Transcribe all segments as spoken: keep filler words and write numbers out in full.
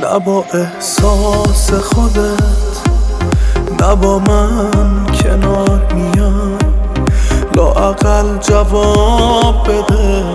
نه با احساس خودت، نه با من کنار میای، لااقل جواب بده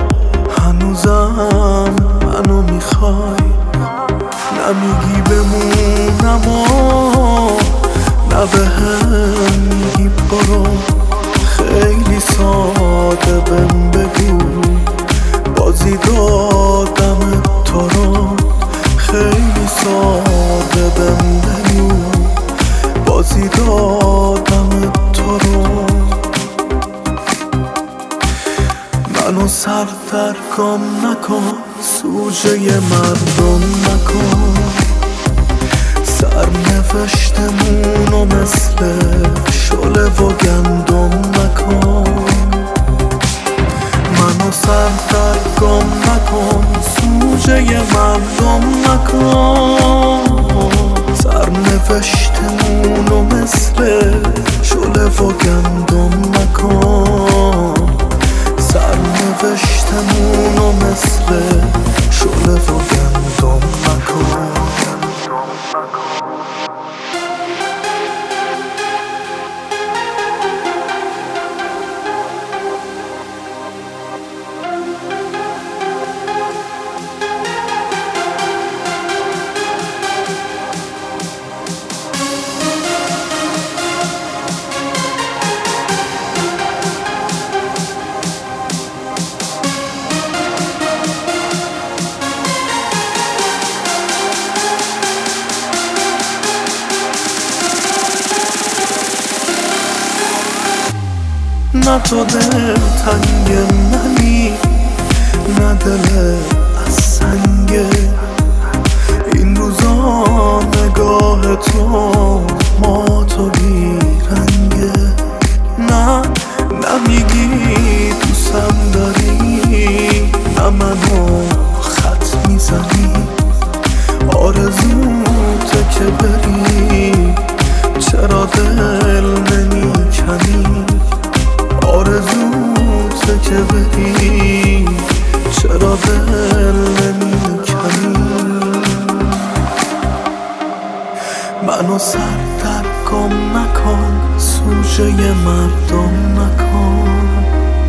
هنوزم منو میخوای. نمیگی بمونم و نه بهم میگی برو، خیلی ساده بهم بگو بازی دادم تو رو، خیلی ساده بهم بگو بازی دادم تو رو. منو سر در گم نکن، سوژه مردم نکن، سرنوشتمونو مثل شعله و گندم نکن. منو سر در گم نکن، سوژه مردم نکن، سرنوشتمونو مثل شعله و گندم نکن، سرنوشتمونو مثل شعله و گندم نکن. نه تو دل تنگ منی، نه دل از سنگه، این روزا نگاه تو ما تو بیرنگه. نه نمیگی دوستم داری، نه منو خط میزنی، آرزوته که بری چرا دل نمیکنی، آرزوته که بری چرا دل نمیکنی. منو سر در گم نکن، سوژه مردم نکن،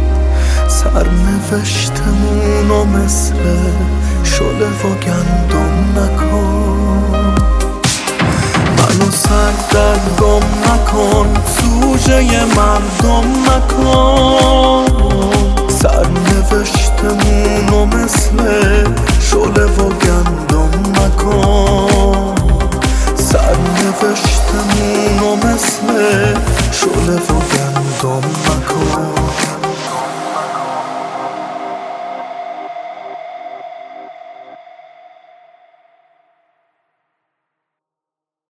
سرنوشتمونو مثل شعله و گندم نکن. منو سر در گم نکن، سوژه مردم نکن، سرنوشتمونو مثل شعله و گندم نکن، سرنوشتمونو